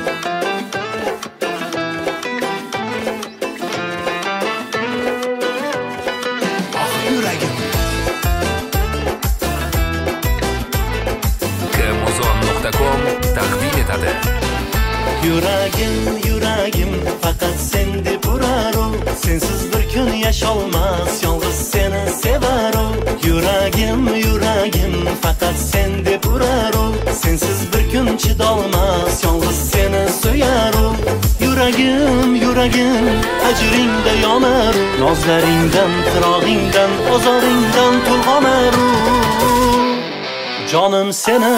Kmuzon.com taqdim etadi. Yuragim faqat sen deb uraru, sensiz bir kun yasholmas, yolg'iz seni sevaru. Yuragim faqat sen deb uraru, sensiz bir kun chidolmas, yolg'iz seni so'yaru. Yuragim ajringda yonaru, nozlaringdan, qirog'ingdan, ozoringdan to'lg'onaru. Jonim seni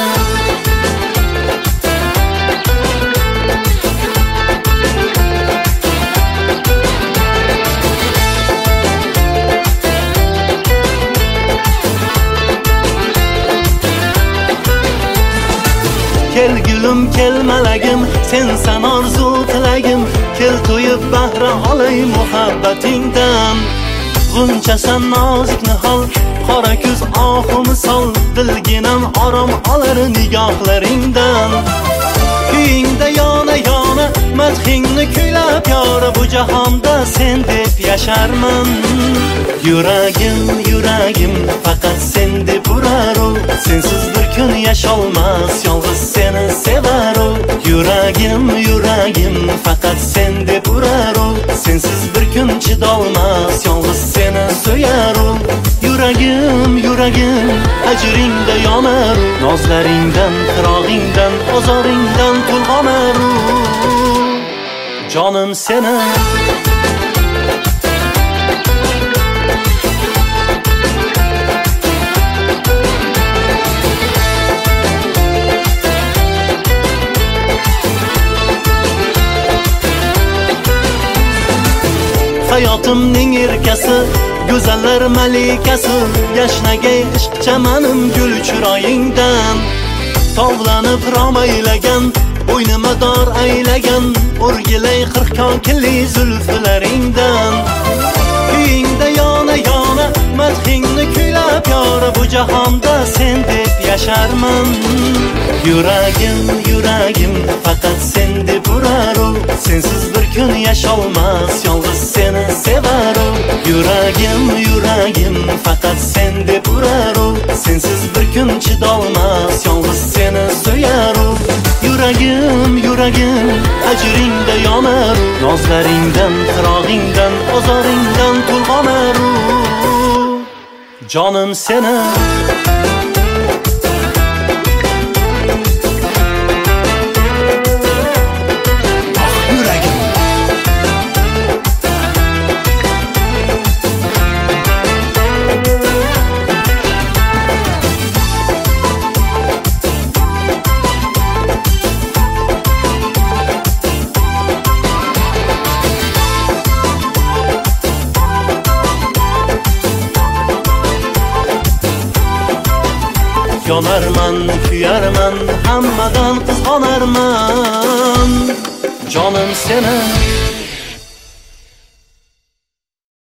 Kel gülüm, kel malagim, sensan orzu tilagim. Kel to'yib bahra olay muhabbatingdan. G'unchasan nozik nihol, qora ko'z ohu misol. Dilginam orom olar nigohlaringdan. Kuyingda yona madhingni kuylab yora, bu jahonda sen deb yasharman. Yuragim faqat sen deb uraru, sensiz bir kun yasholmas, yolg'iz seni sevaru. Yuragim faqat sen deb uraru, sensiz bir kun chidolmas, yolg'iz seni so'yaru. Yuragim ajringda yonaru, nozlaringdan, qirog'ingdan, ozoringdan to'lg'onaru. Jonim seni hayotimning erkasi, go'zallar malikasi. Yashnagay ishq chamanim gul chiroyingdan. Tovlanib rom aylagan, bo'ynima dor aylagan, o'rgilay 40 kokili zulflaringdan. Kuyingda yona madhingni kuylab yora, bu jahonda sen deb yasharman. Yuragim faqat sen deb uraru, sensiz bir kun yasholmas, yolg'iz seni sevaru. Yuragim faqat sen deb uraru, sensiz bir kun chidolmas, yolg'iz seni so'yaru. Yuragim ajringda yonaru, nozlaringdan, qirog'ingdan, ozoringdan to'lg'onaru. Jonim seni yonarman, kuyarman, hammadan qizg'onarman. Jonim seni